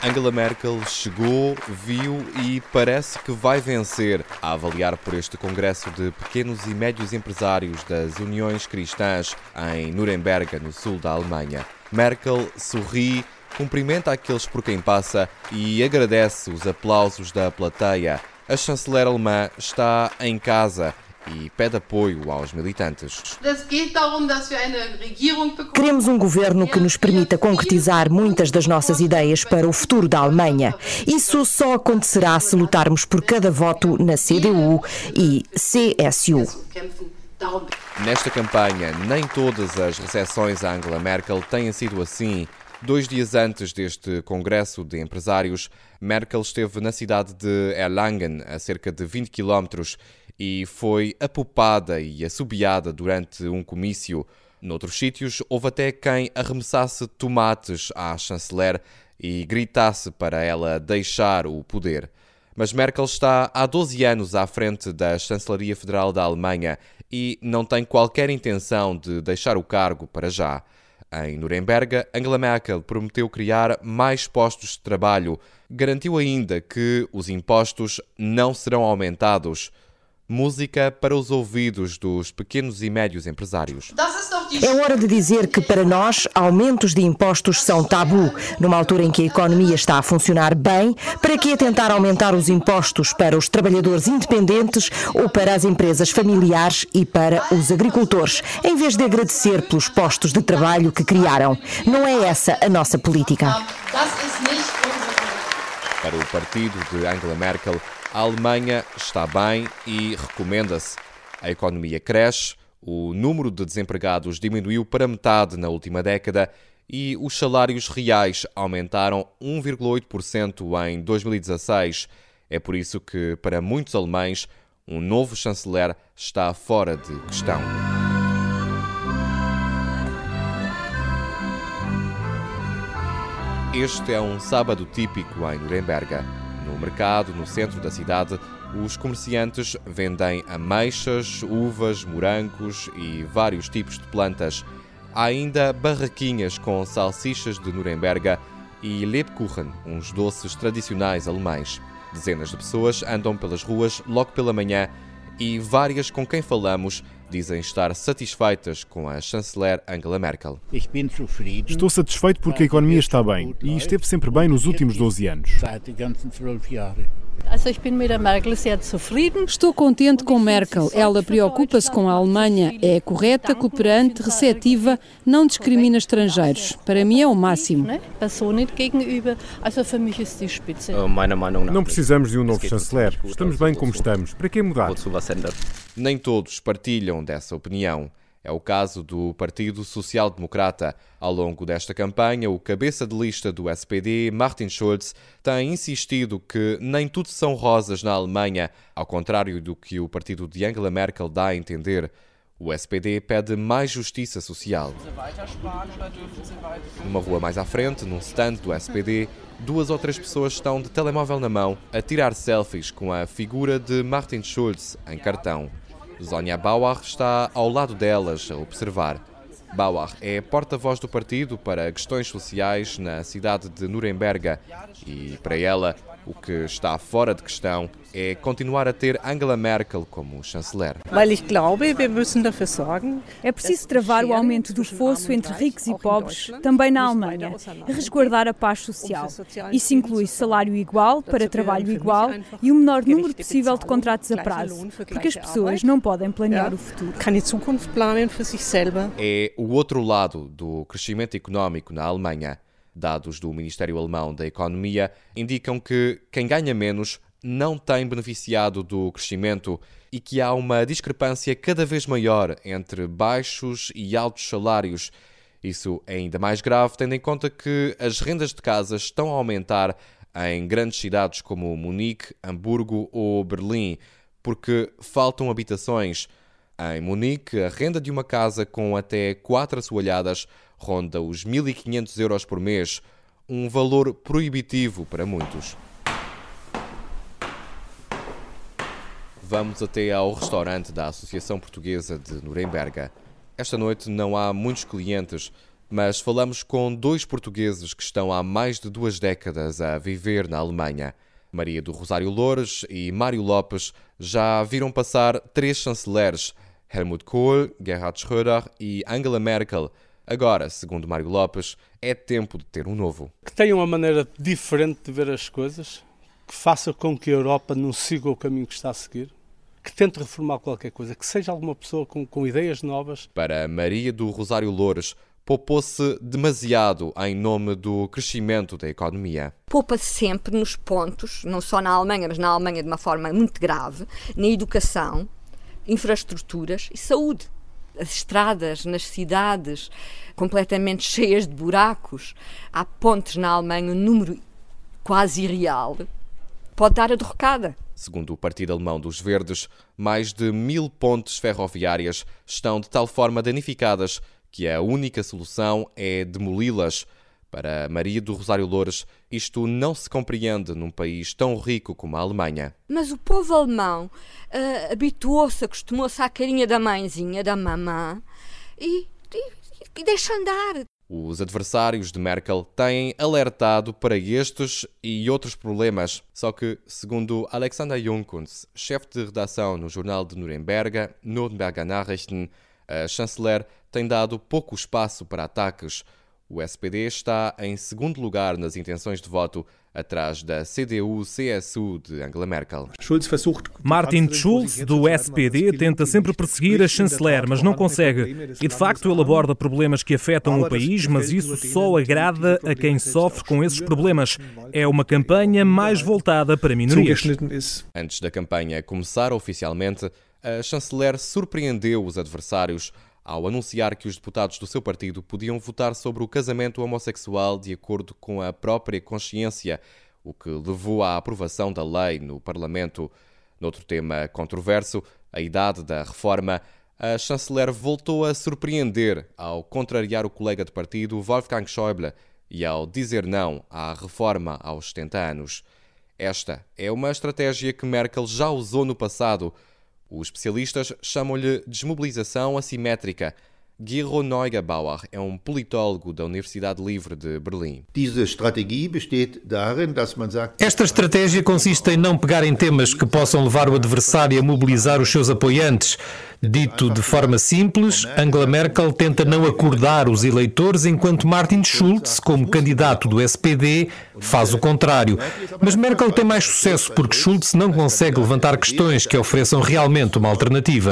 Angela Merkel chegou, viu e parece que vai vencer, a avaliar por este congresso de pequenos e médios empresários das Uniões Cristãs em Nuremberg, no sul da Alemanha. Merkel sorri, cumprimenta aqueles por quem passa e agradece os aplausos da plateia. A chanceler alemã está em casa e pede apoio aos militantes. Queremos um governo que nos permita concretizar muitas das nossas ideias para o futuro da Alemanha. Isso só acontecerá se lutarmos por cada voto na CDU e CSU. Nesta campanha, nem todas as recepções a Angela Merkel têm sido assim. 2 dias antes deste congresso de empresários, Merkel esteve na cidade de Erlangen, a cerca de 20 quilómetros, e foi apopada e assobiada durante um comício. Noutros sítios, houve até quem arremessasse tomates à chanceler e gritasse para ela deixar o poder. Mas Merkel está há 12 anos à frente da Chancelaria Federal da Alemanha e não tem qualquer intenção de deixar o cargo para já. Em Nuremberg, Angela Merkel prometeu criar mais postos de trabalho. Garantiu ainda que os impostos não serão aumentados. Música para os ouvidos dos pequenos e médios empresários. É hora de dizer que, para nós, aumentos de impostos são tabu. Numa altura em que a economia está a funcionar bem, para que tentar aumentar os impostos para os trabalhadores independentes ou para as empresas familiares e para os agricultores, em vez de agradecer pelos postos de trabalho que criaram? Não é essa a nossa política. Para o partido de Angela Merkel, a Alemanha está bem e recomenda-se. A economia cresce, o número de desempregados diminuiu para metade na última década e os salários reais aumentaram 1,8% em 2016. É por isso que, para muitos alemães, um novo chanceler está fora de questão. Este é um sábado típico em Nuremberg. No mercado, no centro da cidade, os comerciantes vendem ameixas, uvas, morangos e vários tipos de plantas. Há ainda barraquinhas com salsichas de Nuremberg e Lebkuchen, uns doces tradicionais alemães. Dezenas de pessoas andam pelas ruas logo pela manhã e várias com quem falamos dizem estar satisfeitas com a chanceler Angela Merkel. Estou satisfeito porque a economia está bem e esteve sempre bem nos últimos 12 anos. Estou contente com Merkel. Ela preocupa-se com a Alemanha, é correta, cooperante, receptiva, não discrimina estrangeiros. Para mim é o máximo. Não precisamos de um novo chanceler. Estamos bem como estamos. Para que mudar? Nem todos partilham dessa opinião. É o caso do Partido Social Democrata. Ao longo desta campanha, o cabeça de lista do SPD, Martin Schulz, tem insistido que nem tudo são rosas na Alemanha, ao contrário do que o partido de Angela Merkel dá a entender. O SPD pede mais justiça social. Numa rua mais à frente, num stand do SPD, 2 ou 3 pessoas estão de telemóvel na mão a tirar selfies com a figura de Martin Schulz em cartão. Sonja Bauer está ao lado delas a observar. Bauer é porta-voz do partido para questões sociais na cidade de Nuremberg e, para ela, o que está fora de questão é continuar a ter Angela Merkel como chanceler. É preciso travar o aumento do fosso entre ricos e pobres, também na Alemanha, e resguardar a paz social. Isso inclui salário igual para trabalho igual e o menor número possível de contratos a prazo, porque as pessoas não podem planear o futuro. É o outro lado do crescimento económico na Alemanha. Dados do Ministério Alemão da Economia indicam que quem ganha menos não tem beneficiado do crescimento e que há uma discrepância cada vez maior entre baixos e altos salários. Isso é ainda mais grave, tendo em conta que as rendas de casa estão a aumentar em grandes cidades como Munique, Hamburgo ou Berlim, porque faltam habitações. Em Munique, a renda de uma casa com até 4 assoalhadas ronda os 1.500 euros por mês, um valor proibitivo para muitos. Vamos até ao restaurante da Associação Portuguesa de Nuremberg. Esta noite não há muitos clientes. Mas falamos com 2 portugueses que estão há mais de 2 décadas a viver na Alemanha. Maria do Rosário Loures e Mário Lopes já viram passar 3 chanceleres, Helmut Kohl, Gerhard Schröder e Angela Merkel. Agora, segundo Mário Lopes, é tempo de ter um novo. Que tenha uma maneira diferente de ver as coisas, que faça com que a Europa não siga o caminho que está a seguir, que tente reformar qualquer coisa, que seja alguma pessoa com ideias novas. Para Maria do Rosário Loures, poupou-se demasiado em nome do crescimento da economia. Poupa-se sempre nos pontos, não só na Alemanha, mas na Alemanha de uma forma muito grave, na educação, infraestruturas e saúde. As estradas nas cidades completamente cheias de buracos. Há pontes na Alemanha, um número quase irreal. Pode dar a derrocada. Segundo o Partido Alemão dos Verdes, mais de 1000 pontes ferroviárias estão de tal forma danificadas que a única solução é demoli-las. Para Maria do Rosário Loures, isto não se compreende num país tão rico como a Alemanha. Mas o povo alemão habituou-se, acostumou-se à carinha da mãezinha, da mamã, e deixa andar. Os adversários de Merkel têm alertado para estes e outros problemas. Só que, segundo Alexander Jungkunz, chefe de redação no jornal de Nuremberg, Nürnberger Nachrichten, a chanceler tem dado pouco espaço para ataques. O SPD está em segundo lugar nas intenções de voto, atrás da CDU-CSU de Angela Merkel. Martin Schulz, do SPD, tenta sempre perseguir a chanceler, mas não consegue. E, de facto, ele aborda problemas que afetam o país, mas isso só agrada a quem sofre com esses problemas. É uma campanha mais voltada para minorias. Antes da campanha começar oficialmente, a chanceler surpreendeu os adversários ao anunciar que os deputados do seu partido podiam votar sobre o casamento homossexual de acordo com a própria consciência, o que levou à aprovação da lei no Parlamento. Noutro tema controverso, a idade da reforma, a chanceler voltou a surpreender ao contrariar o colega de partido Wolfgang Schäuble e ao dizer não à reforma aos 70 anos. Esta é uma estratégia que Merkel já usou no passado. Os especialistas chamam-lhe desmobilização assimétrica. Gero Neugebauer é um politólogo da Universidade Livre de Berlim. Esta estratégia consiste em não pegar em temas que possam levar o adversário a mobilizar os seus apoiantes. Dito de forma simples, Angela Merkel tenta não acordar os eleitores, enquanto Martin Schulz, como candidato do SPD, faz o contrário. Mas Merkel tem mais sucesso porque Schulz não consegue levantar questões que ofereçam realmente uma alternativa.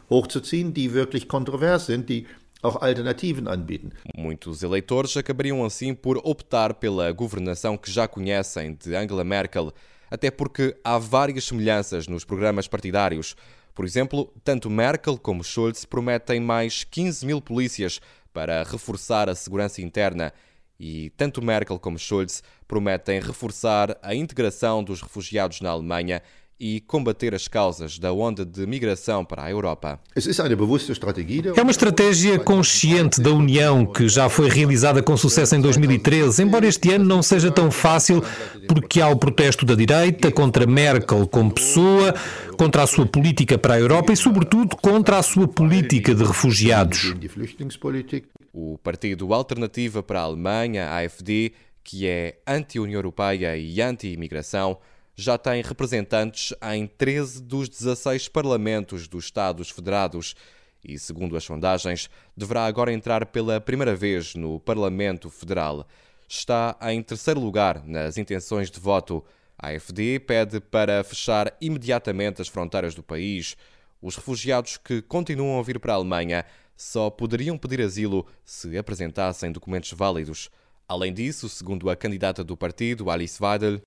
Muitos eleitores acabariam assim por optar pela governação que já conhecem de Angela Merkel, até porque há várias semelhanças nos programas partidários. Por exemplo, tanto Merkel como Schulz prometem mais 15.000 polícias para reforçar a segurança interna e tanto Merkel como Schulz prometem reforçar a integração dos refugiados na Alemanha e combater as causas da onda de migração para a Europa. É uma estratégia consciente da União que já foi realizada com sucesso em 2013, embora este ano não seja tão fácil porque há o protesto da direita contra Merkel como pessoa, contra a sua política para a Europa e, sobretudo, contra a sua política de refugiados. O Partido Alternativa para a Alemanha, AfD, que é anti-União Europeia e anti-imigração, já tem representantes em 13 dos 16 parlamentos dos Estados Federados e, segundo as sondagens, deverá agora entrar pela primeira vez no Parlamento Federal. Está em terceiro lugar nas intenções de voto. A AfD pede para fechar imediatamente as fronteiras do país. Os refugiados que continuam a vir para a Alemanha só poderiam pedir asilo se apresentassem documentos válidos. Além disso, segundo a candidata do partido, Alice Weidel,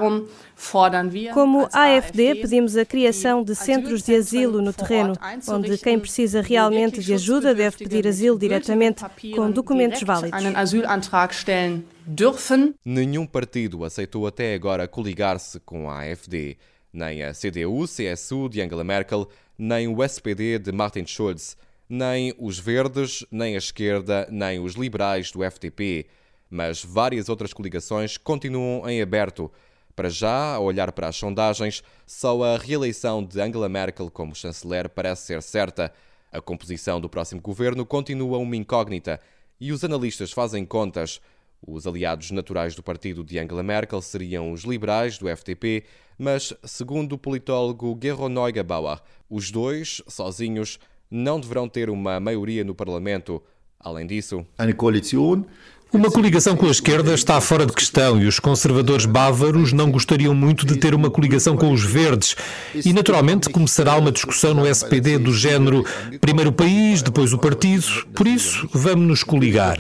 como AfD, pedimos a criação de centros de asilo no terreno, onde quem precisa realmente de ajuda deve pedir asilo diretamente com documentos válidos. Nenhum partido aceitou até agora coligar-se com a AfD, nem a CDU-CSU de Angela Merkel, nem o SPD de Martin Schulz, nem os Verdes, nem a esquerda, nem os liberais do FDP. Mas várias outras coligações continuam em aberto. Para já, a olhar para as sondagens, só a reeleição de Angela Merkel como chanceler parece ser certa. A composição do próximo governo continua uma incógnita e os analistas fazem contas. Os aliados naturais do partido de Angela Merkel seriam os liberais do FDP, mas, segundo o politólogo Gero Neugebauer, os dois, sozinhos, não deverão ter uma maioria no Parlamento. Além disso, uma coligação com a esquerda está fora de questão e os conservadores bávaros não gostariam muito de ter uma coligação com os verdes. E, naturalmente, começará uma discussão no SPD do género primeiro o país, depois o partido, por isso vamos nos coligar.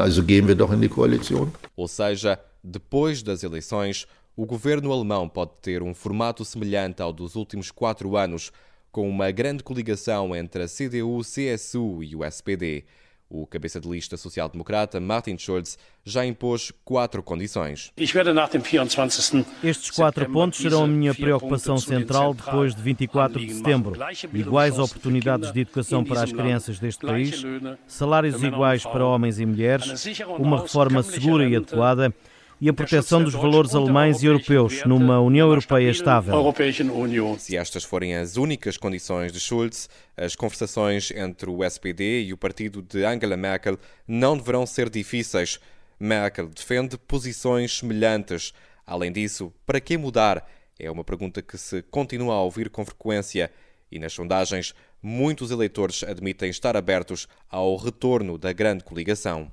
Ou seja, depois das eleições, o governo alemão pode ter um formato semelhante ao dos últimos 4 anos, com uma grande coligação entre a CDU, CSU e o SPD. O cabeça de lista social-democrata, Martin Schulz, já impôs 4 condições. Estes 4 pontos serão a minha preocupação central depois de 24 de setembro. Iguais oportunidades de educação para as crianças deste país, salários iguais para homens e mulheres, uma reforma segura e adequada e a proteção dos valores alemães e europeus numa União Europeia estável. Se estas forem as únicas condições de Schulz, as conversações entre o SPD e o partido de Angela Merkel não deverão ser difíceis. Merkel defende posições semelhantes. Além disso, para que mudar? É uma pergunta que se continua a ouvir com frequência. E nas sondagens, muitos eleitores admitem estar abertos ao retorno da grande coligação.